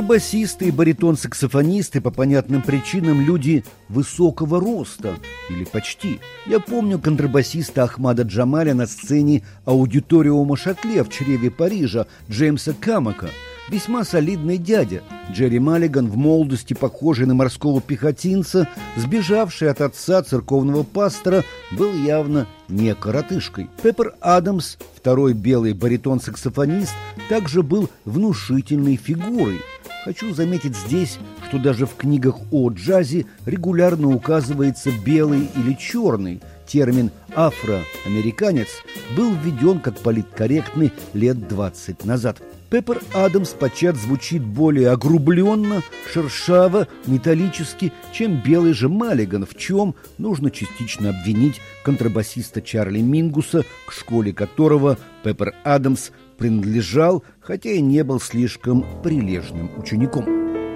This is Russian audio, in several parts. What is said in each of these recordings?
Контрабасисты и баритон-саксофонисты по понятным причинам люди высокого роста, или почти. Я помню контрабасиста Ахмада Джамаля на сцене аудиториума Шатле в чреве Парижа Джеймса Камака. Весьма солидный дядя. Джерри Маллиган, в молодости похожий на морского пехотинца, сбежавший от отца церковного пастора, был явно не коротышкой. Пеппер Адамс, второй белый баритон-саксофонист, также был внушительной фигурой. Хочу заметить здесь, что даже в книгах о джазе регулярно указывается белый или черный. Термин «афроамериканец» был введен как политкорректный лет 20 назад. Пеппер Адамс подчас звучит более огрубленно, шершаво, металлически, чем белый же Маллиган, в чем нужно частично обвинить контрабасиста Чарли Мингуса, к школе которого Пеппер Адамс принадлежал, хотя и не был слишком прилежным учеником.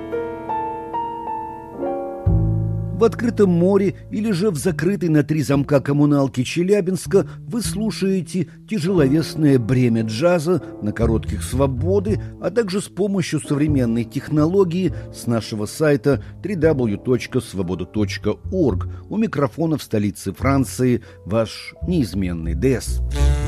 В открытом море или же в закрытой на 3 замка коммуналке Челябинска вы слушаете тяжеловесное бремя джаза на коротких свободы, а также с помощью современной технологии с нашего сайта www.svoboda.org. У микрофона в столице Франции ваш неизменный ДС.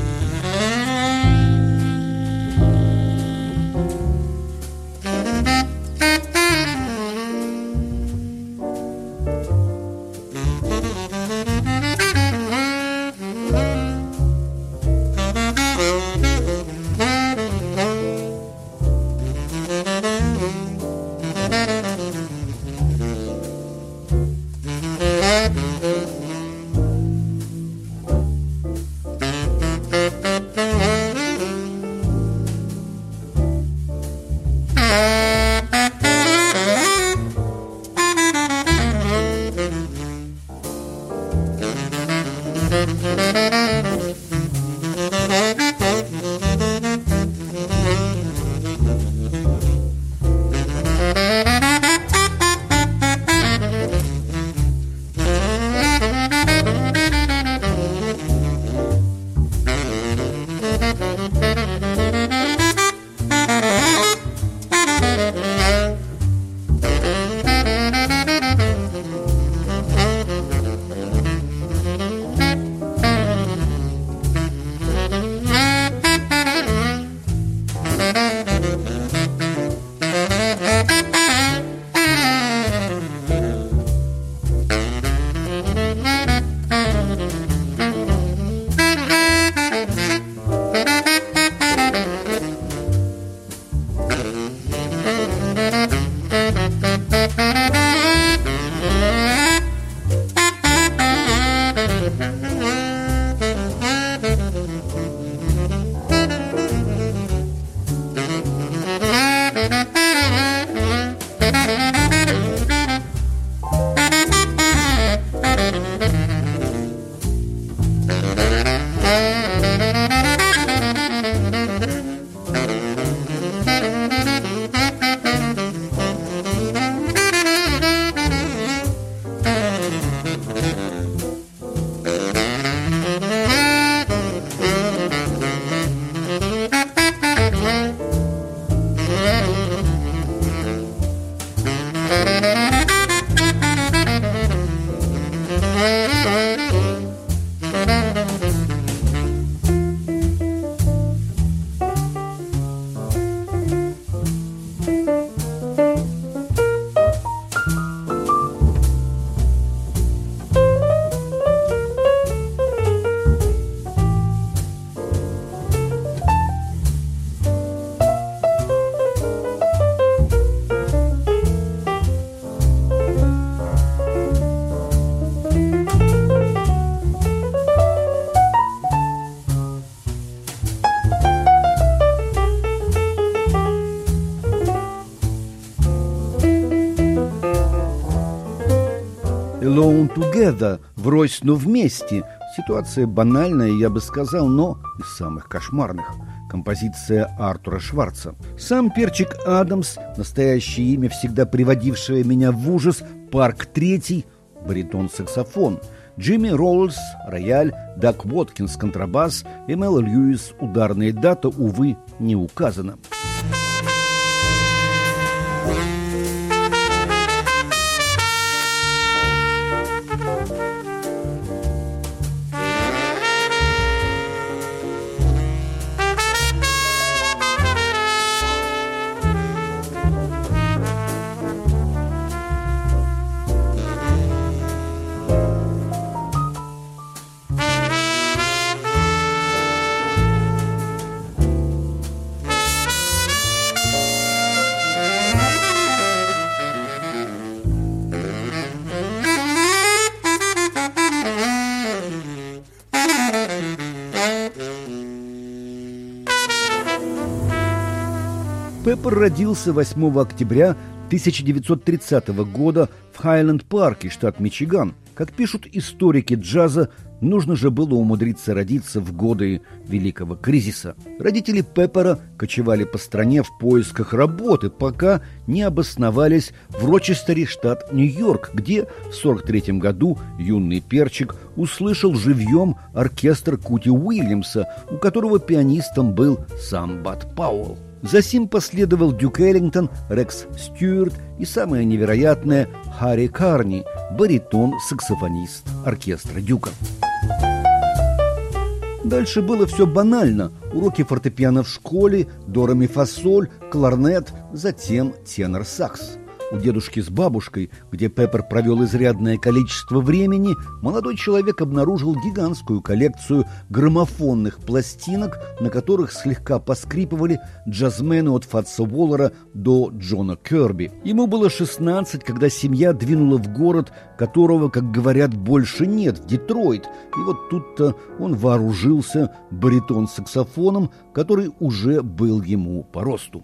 Alone Together, врозь, но вместе. Ситуация банальная, я бы сказал, но из самых кошмарных. Композиция Артура Шварца. Сам Перчик Адамс, настоящее имя, всегда приводившее меня в ужас, Парк Третий, баритон-саксофон, Джимми Роллс, рояль, Дак Уоткинс, контрабас, Эмэл Льюис, ударная дата, увы, не указана. Пеппер родился 8 октября 1930 года в Хайленд-парке, штат Мичиган. Как пишут историки джаза, нужно же было умудриться родиться в годы Великого кризиса. Родители Пеппера кочевали по стране в поисках работы, пока не обосновались в Рочестере, штат Нью-Йорк, где в 1943 году юный перчик услышал живьем оркестр Кути Уильямса, у которого пианистом был сам Бад Пауэлл. Засим последовал Дюк Эллингтон, Рекс Стюарт и, самое невероятное, Харри Карни, баритон-саксофонист оркестра Дюка. Дальше было все банально. Уроки фортепиано в школе, до ре ми фа соль, кларнет, затем тенор-сакс. У дедушки с бабушкой, где Пеппер провел изрядное количество времени, молодой человек обнаружил гигантскую коллекцию граммофонных пластинок, на которых слегка поскрипывали джазмены от Фатса Уоллера до Джона Керби. Ему было 16, когда семья двинула в город, которого, как говорят, больше нет, в Детройт. И вот тут-то он вооружился баритон-саксофоном, который уже был ему по росту.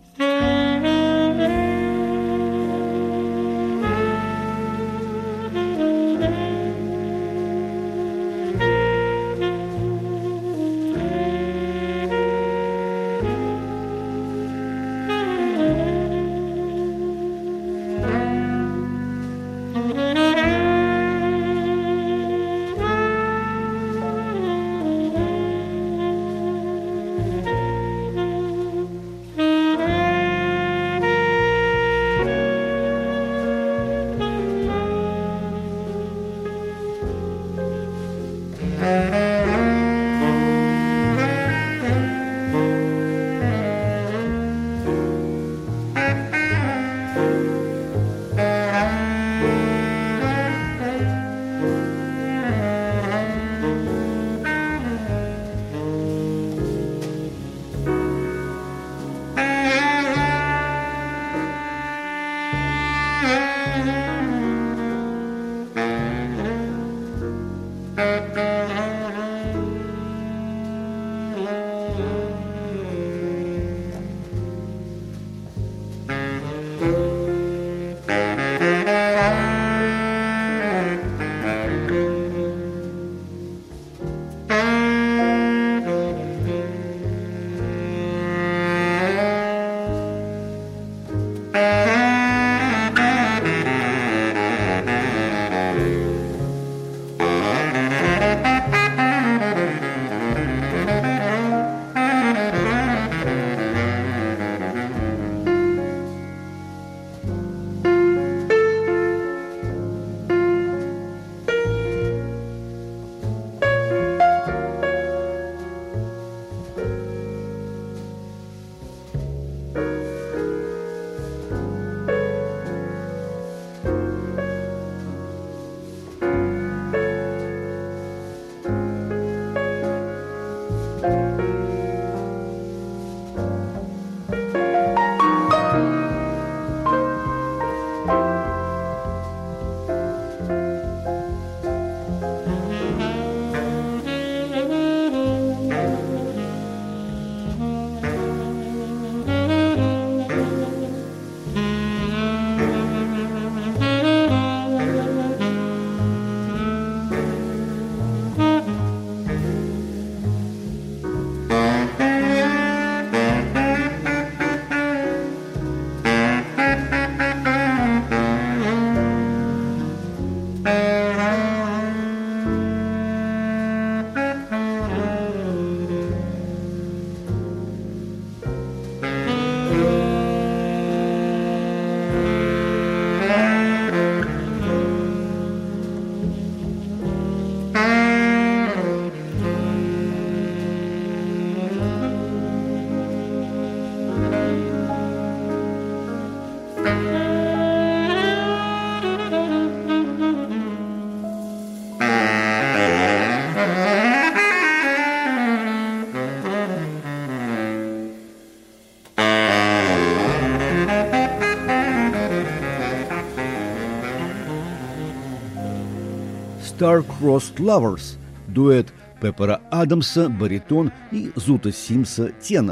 Star-Crossed Lovers, дуэт Пеппера Адамса, баритон, и Зута Симса, тенор.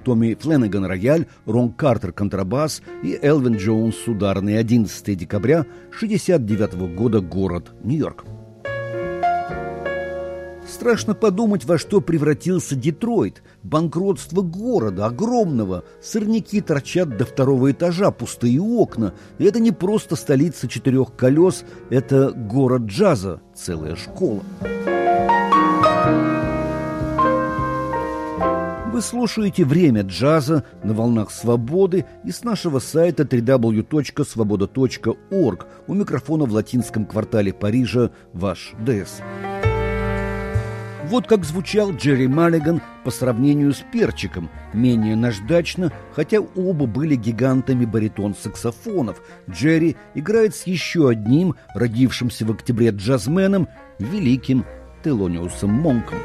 Томми Фленнеган рояль, Рон Картер контрабас и Элвин Джонс ударный. 11 декабря 1969 года, город Нью-Йорк. Страшно подумать, во что превратился Детройт. Банкротство города, огромного. Сорняки торчат до 2-го этажа, пустые окна. И это не просто столица 4 колес, это город джаза, целая школа. Вы слушаете «Время джаза» на волнах свободы и с нашего сайта www.svoboda.org. У микрофона в латинском квартале Парижа ваш ДС. Вот как звучал Джерри Маллиган по сравнению с Перчиком, менее наждачно, хотя оба были гигантами баритон-саксофонов. Джерри играет с еще одним, родившимся в октябре джазменом, великим Телониусом Монком.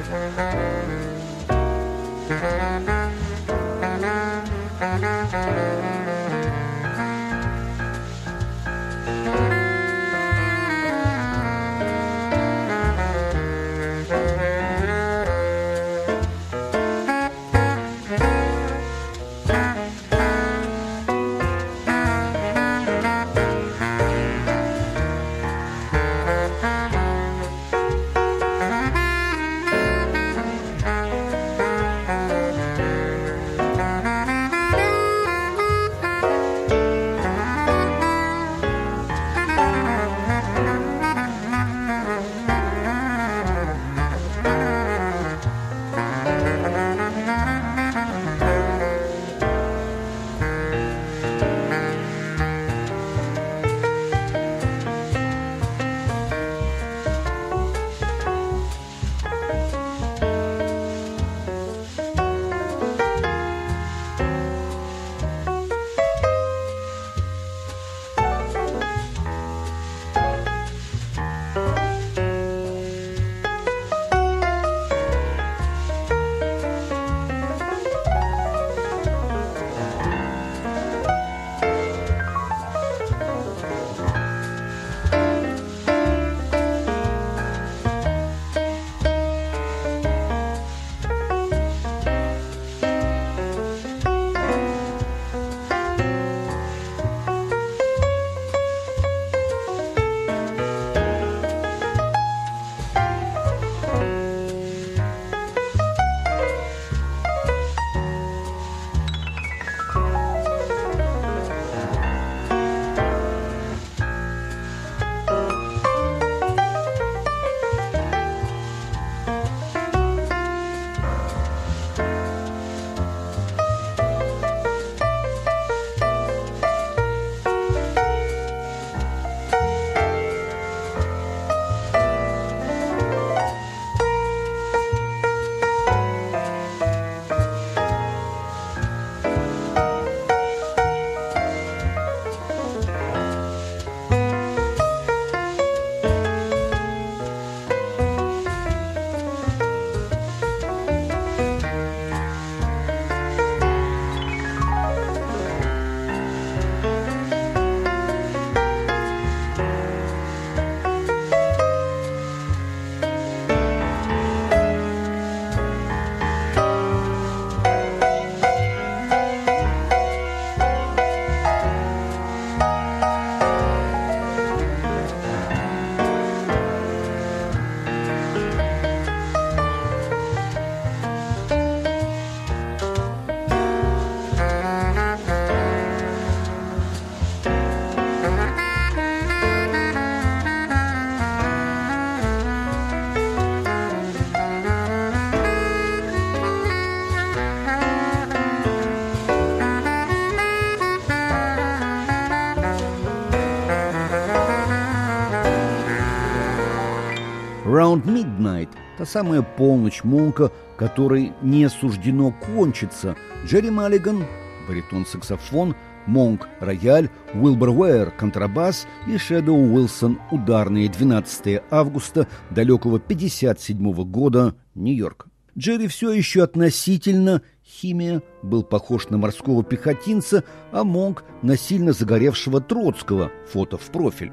Round Midnight – та самая полночь Монка, которой не суждено кончиться. Джерри Маллиган – баритон-саксофон, Монк – рояль, Уилбер Уэйр – контрабас и Шэдоу Уилсон – ударные. 12 августа далекого 1957 года, Нью-Йорк. Джерри все еще относительно химия, был похож на морского пехотинца, а Монк – на сильно загоревшего Троцкого, фото в профиль.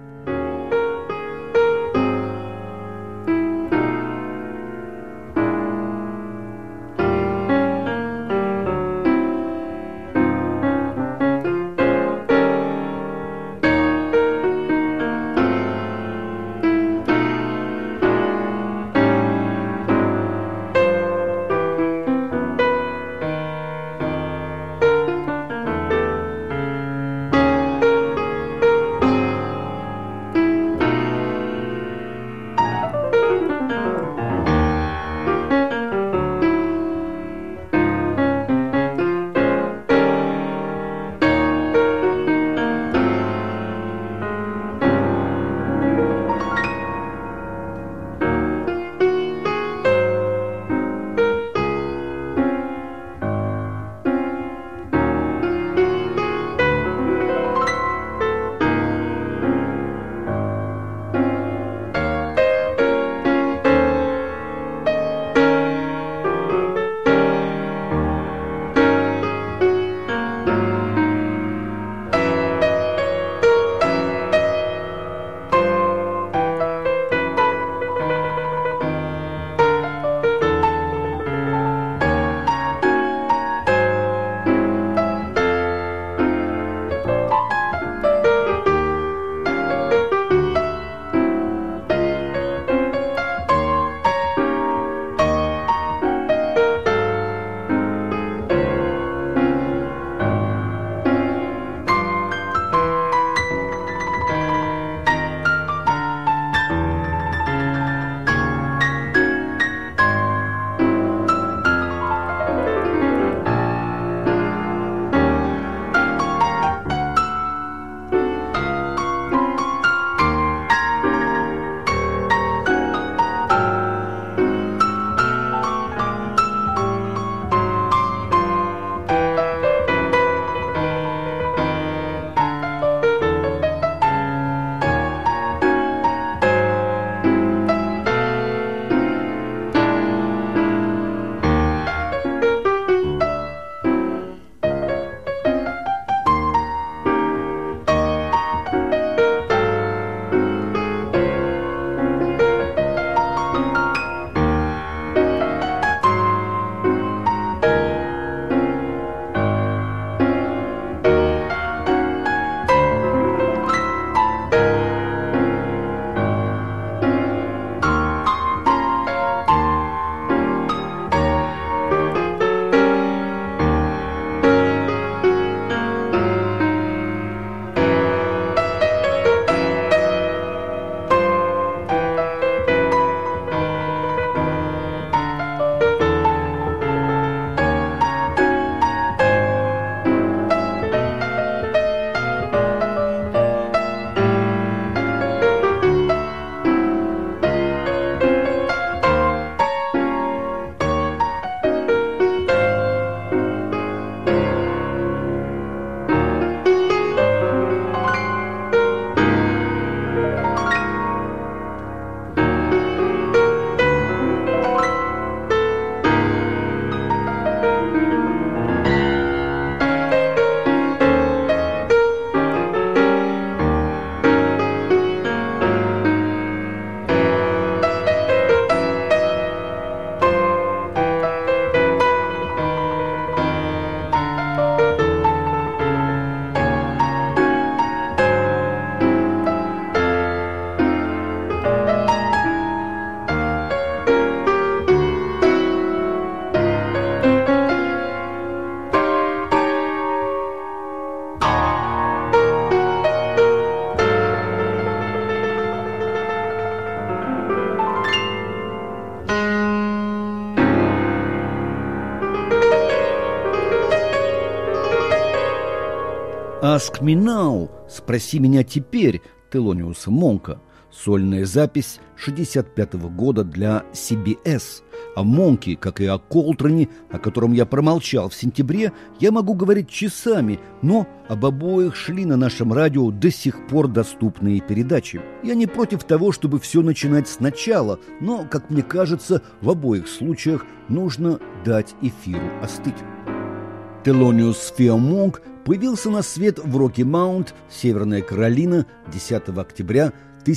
«Ask me now» – «Спроси меня теперь» Телониуса Монка. Сольная запись 1965 года для CBS. О Монке, как и о Колтроне, о котором я промолчал в сентябре, я могу говорить часами, но об обоих шли на нашем радио до сих пор доступные передачи. Я не против того, чтобы все начинать сначала, но, как мне кажется, в обоих случаях нужно дать эфиру остыть. Телониус Фео Монк появился на свет в Рокки-Маунт, Северная Каролина, 10 октября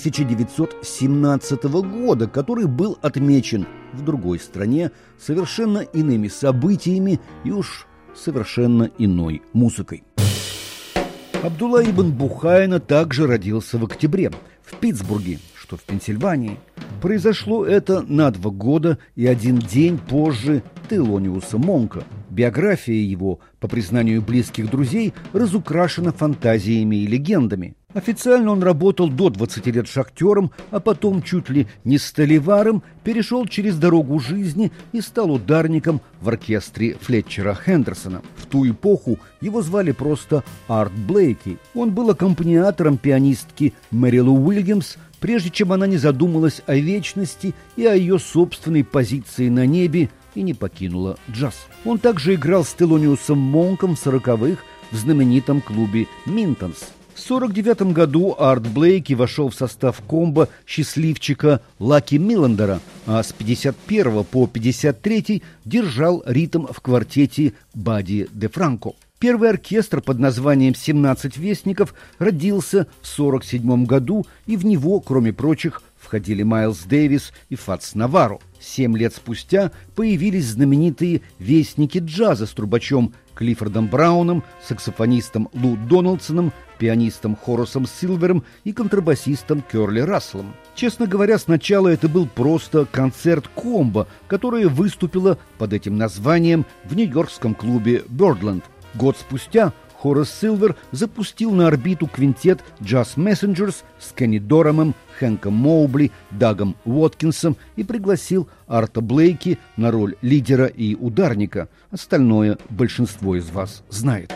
1917 года, который был отмечен в другой стране совершенно иными событиями и уж совершенно иной музыкой. Абдулла ибн Бухайна также родился в октябре в Питтсбурге, что в Пенсильвании. Произошло это на 2 года и 1 день позже Телониуса Монка. Биография его, по признанию близких друзей, разукрашена фантазиями и легендами. Официально он работал до 20 лет шахтером, а потом чуть ли не столеваром, перешел через дорогу жизни и стал ударником в оркестре Флетчера Хендерсона. В ту эпоху его звали просто Арт Блейки. Он был аккомпаниатором пианистки Мэрилу Уильямс, прежде чем она не задумалась о вечности и о ее собственной позиции на небе и не покинула джаз. Он также играл с Телониусом Монком в 40-х в знаменитом клубе «Минтонс». В 1949 году Арт Блейки вошел в состав комбо счастливчика Лаки Миллендера, а с 1951 по 1953 держал ритм в квартете Бадди де Франко. Первый оркестр под названием «17 вестников» родился в 1947 году, и в него, кроме прочих, входили Майлз Дэвис и Фатс Наварро. 7 лет спустя появились знаменитые «Вестники джаза» с трубачом Клиффордом Брауном, саксофонистом Лу Дональдсоном, пианистом Хорасом Силвером и контрабасистом Кёрли Расселом. Честно говоря, сначала это был просто концерт-комбо, которое выступило под этим названием в нью-йоркском клубе «Бёрдленд». Год спустя Хорас Силвер запустил на орбиту квинтет «Jazz Messengers» с Кенни Дорамом, Хэнком Моубли, Дагом Уоткинсом и пригласил Арта Блейки на роль лидера и ударника. Остальное большинство из вас знает.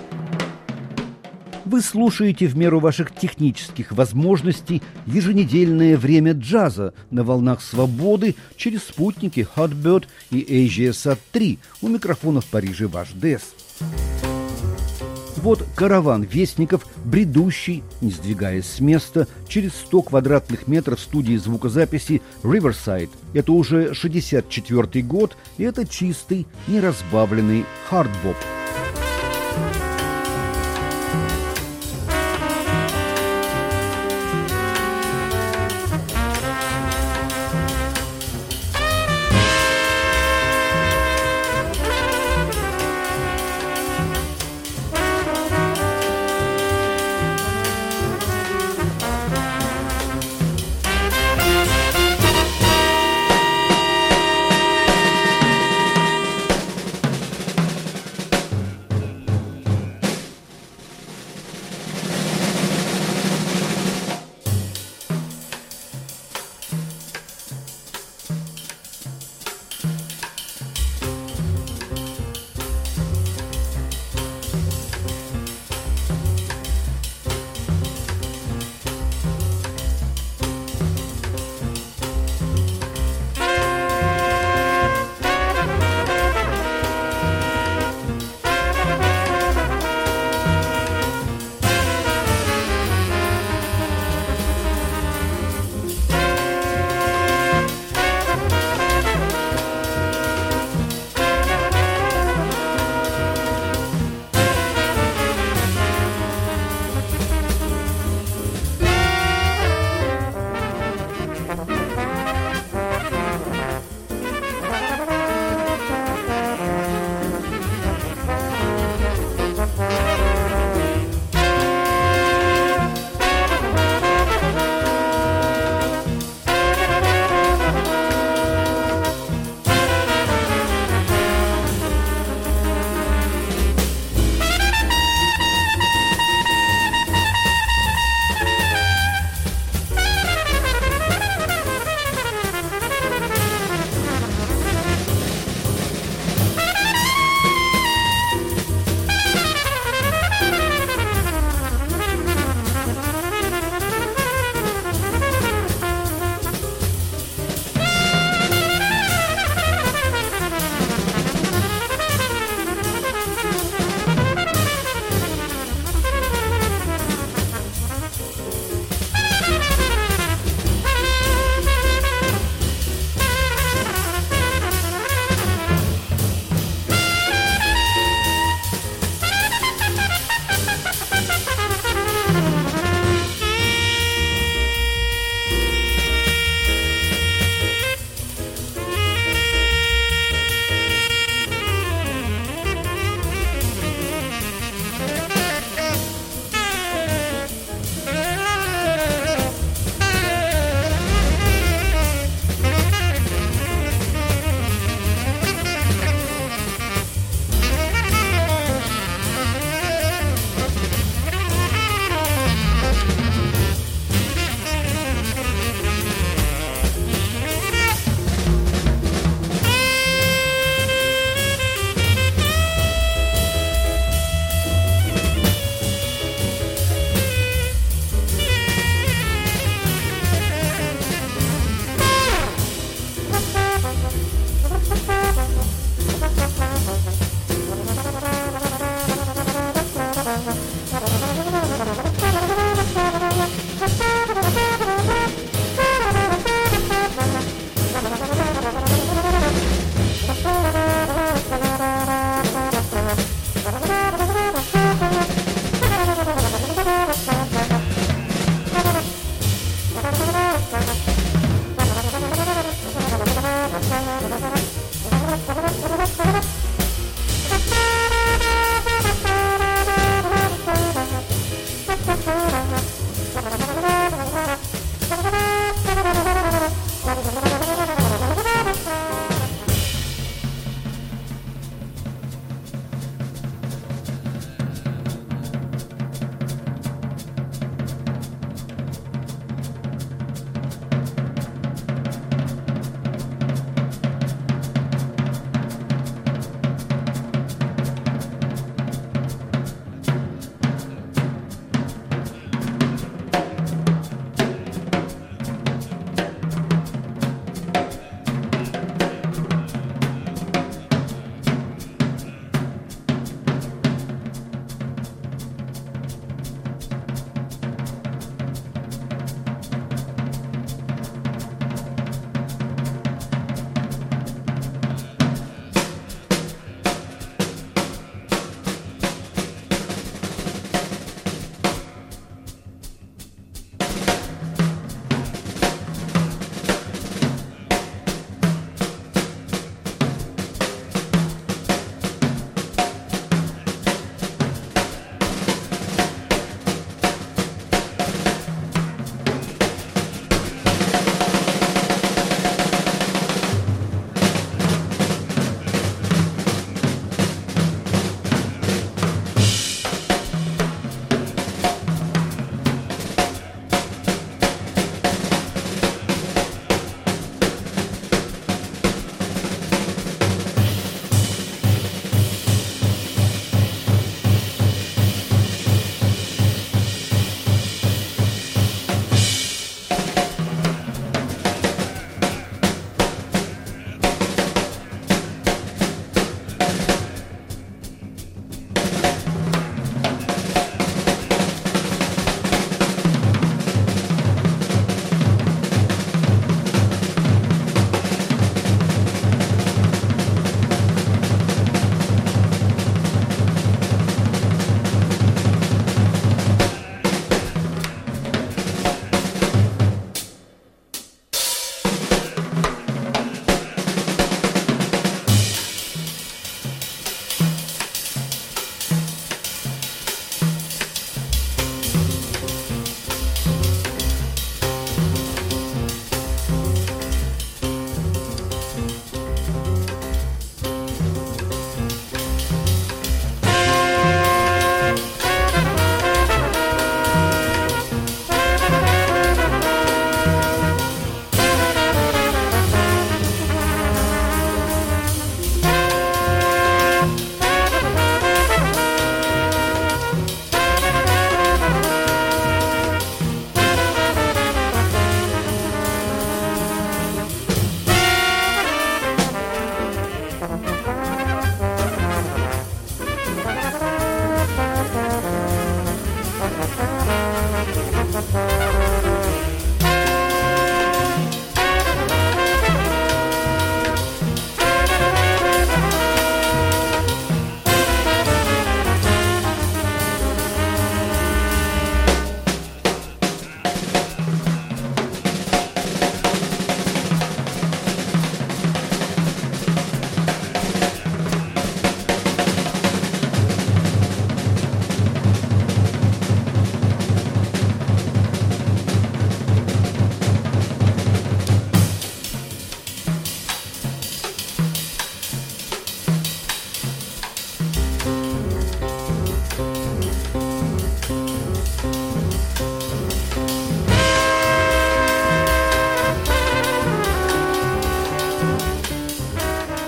Вы слушаете в меру ваших технических возможностей еженедельное время джаза на волнах свободы через спутники Hotbird и AsiaSat 3. У микрофона в Париже ваш ДЭС. Вот караван вестников, бредущий, не сдвигаясь с места, через 100 квадратных метров студии звукозаписи Riverside. Это уже 64-й год, и это чистый, неразбавленный хардбоп.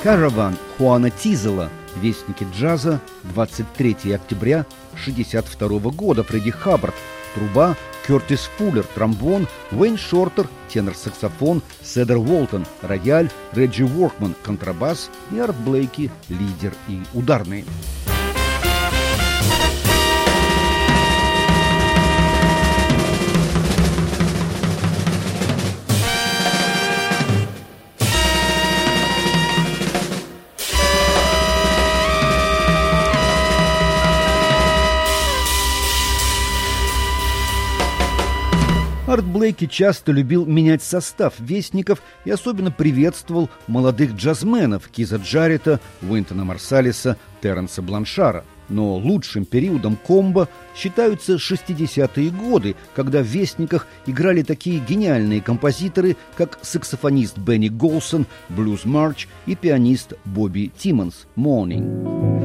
Caravan Хуана Тизела, Вестники джаза, 23 октября 1962 года, Фредди Хаббард, труба, Кертис Фуллер, тромбон, Уэйн Шортер, тенор-саксофон, Седер Уолтон, рояль, Реджи Уоркман, контрабас и Арт Блейки, лидер и ударные. Арт Блейки часто любил менять состав «Вестников» и особенно приветствовал молодых джазменов Киза Джарета, Уинтона Марсалиса, Терренса Бланшара. Но лучшим периодом комбо считаются 60-е годы, когда в «Вестниках» играли такие гениальные композиторы, как саксофонист Бенни Голсон, Блюз Марч и пианист Бобби Тиммонс, «Morning».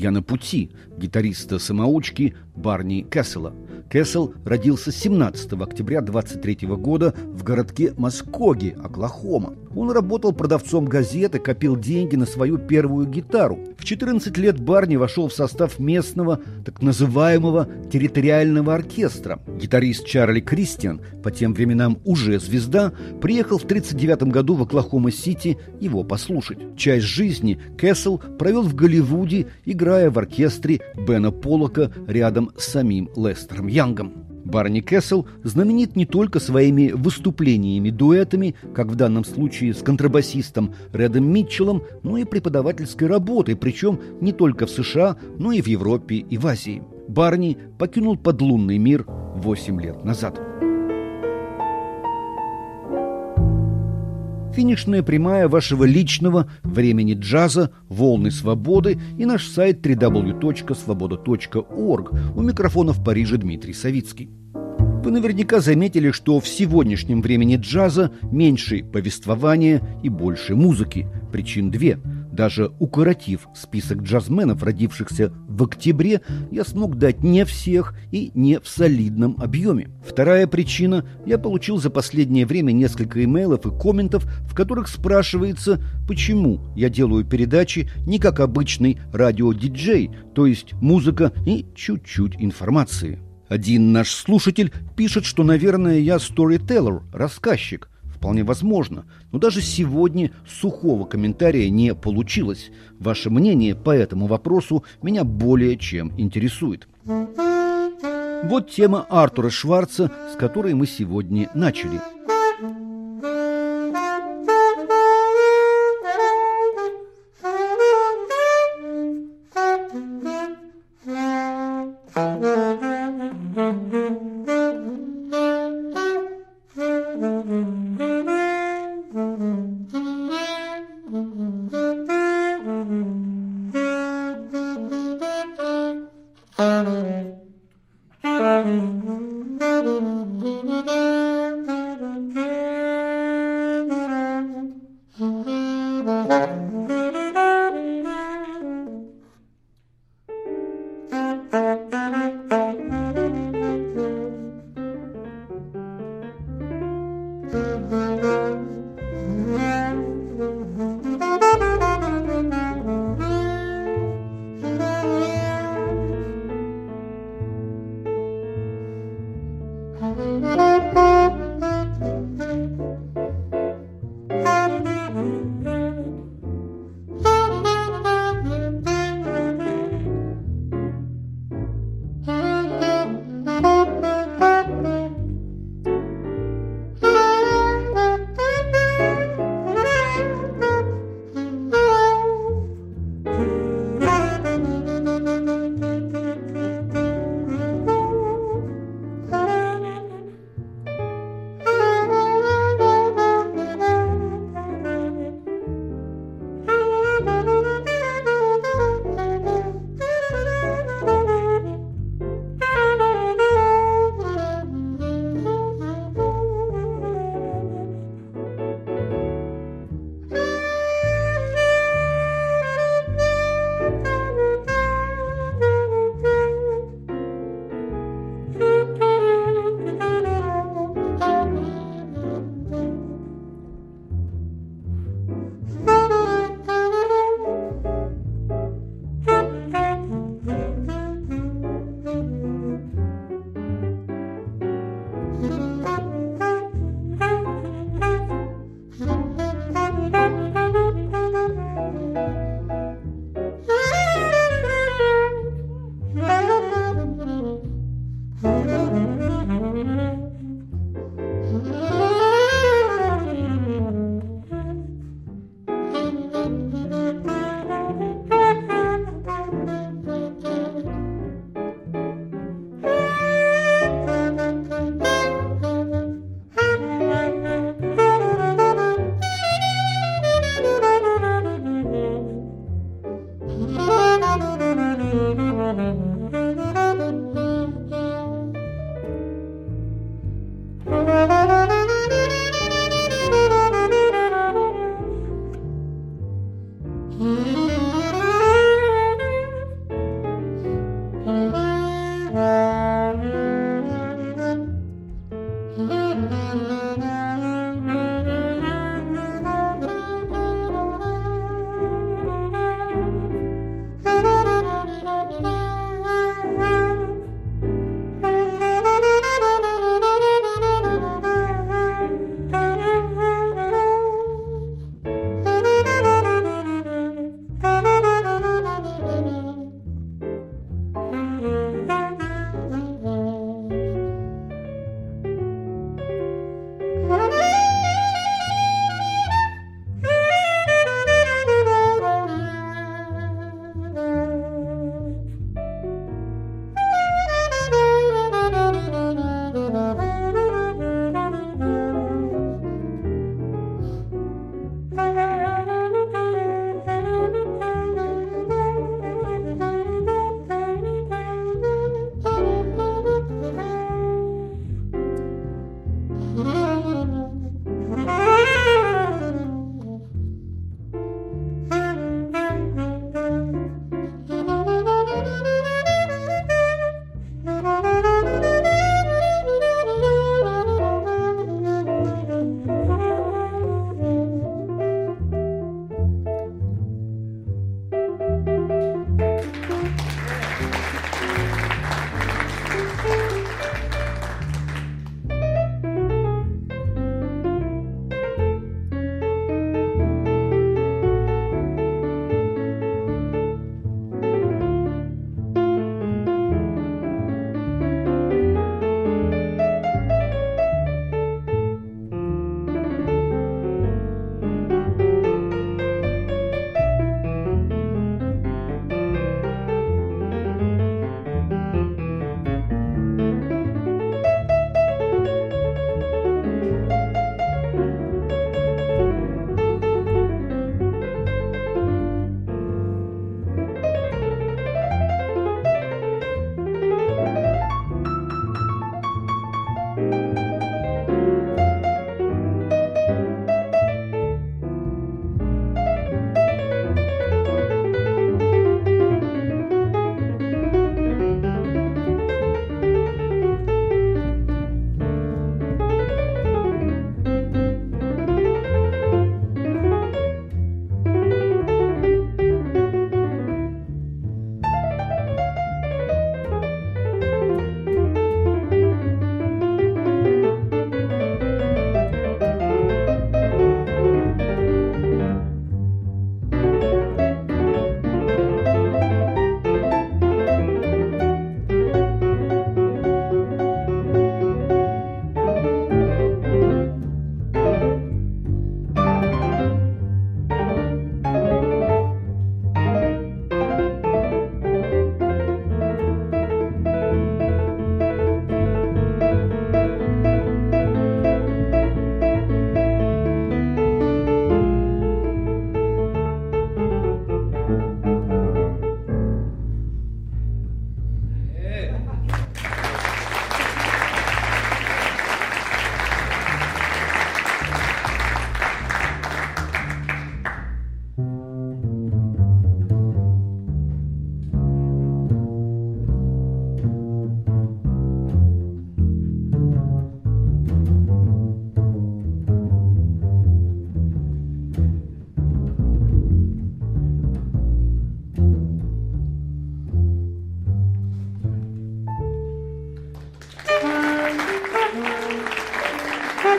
«Я на пути» гитариста-самоучки Барни Кэссела. Кэссел родился 17 октября 23 года в городке Маскоги, Оклахома. Он работал продавцом газет и копил деньги на свою первую гитару. В 14 лет Барни вошел в состав местного, так называемого территориального оркестра. Гитарист Чарли Кристиан, по тем временам уже звезда, приехал в 1939 году в Оклахома-Сити его послушать. Часть жизни Кэссел провел в Голливуде, играя в оркестре Бена Поллока рядом с самим Лестером Янгом. Барни Кэссел знаменит не только своими выступлениями-дуэтами, как в данном случае с контрабасистом Редом Митчеллом, но и преподавательской работой, причем не только в США, но и в Европе и в Азии. Барни покинул подлунный мир 8 лет назад. Финишная прямая вашего личного времени джаза, волны свободы и наш сайт www.svoboda.org. У микрофона в Париже Дмитрий Савицкий. Вы наверняка заметили, что в сегодняшнем времени джаза меньше повествования и больше музыки. Причин две. Даже укоротив список джазменов, родившихся в октябре, я смог дать не всех и не в солидном объеме. Вторая причина – я получил за последнее время несколько имейлов и комментов, в которых спрашивается, почему я делаю передачи не как обычный радиодиджей, то есть музыка и чуть-чуть информации. Один наш слушатель пишет, что, наверное, я storyteller, рассказчик. Вполне возможно, но даже сегодня сухого комментария не получилось. Ваше мнение по этому вопросу меня более чем интересует. Вот тема Артура Шварца, с которой мы сегодня начали.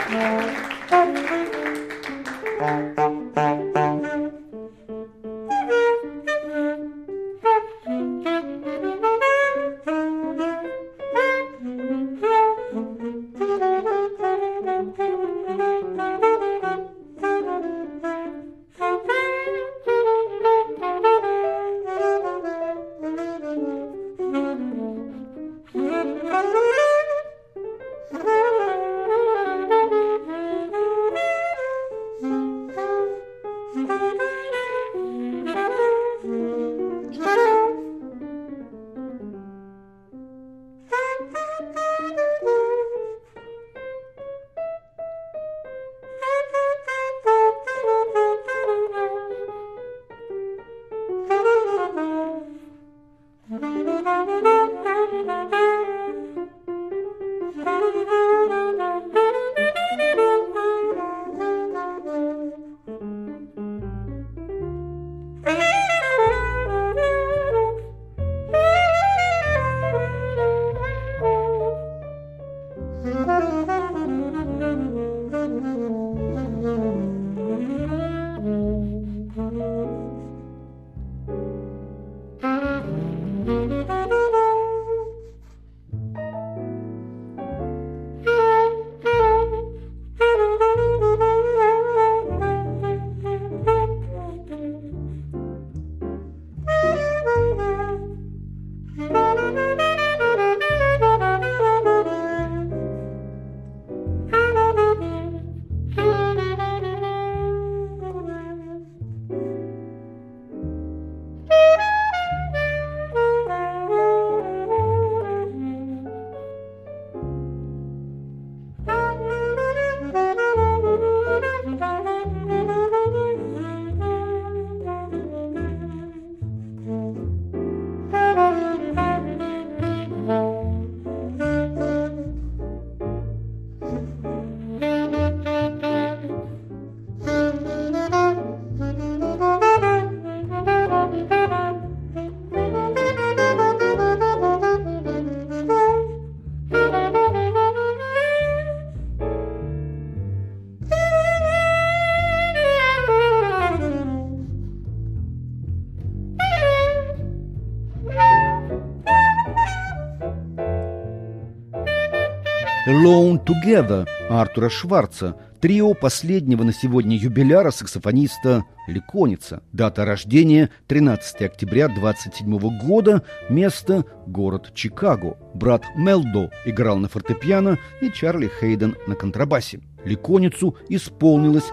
«Alone Together» Артура Шварца, трио последнего на сегодня юбиляра саксофониста Ликоница. Дата рождения 13 октября 1927 года, место город Чикаго. Брат Мелдо играл на фортепиано и Чарли Хейден на контрабасе. Ликоницу исполнилось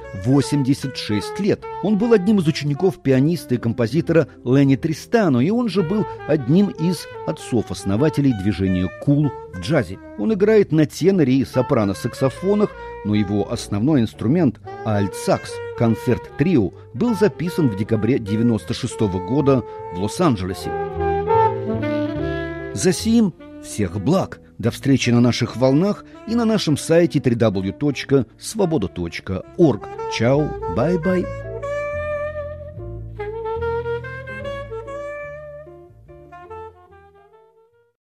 86 лет. Он был одним из учеников пианиста и композитора Ленни Тристано, и он же был одним из отцов-основателей движения кул в джазе. Он играет на теноре и сопрано-саксофонах, но его основной инструмент – альт-сакс. Концерт-трио был записан в декабре 1996 года в Лос-Анджелесе. За сим всех благ! До встречи на наших волнах и на нашем сайте www.svoboda.org. Чао, бай-бай!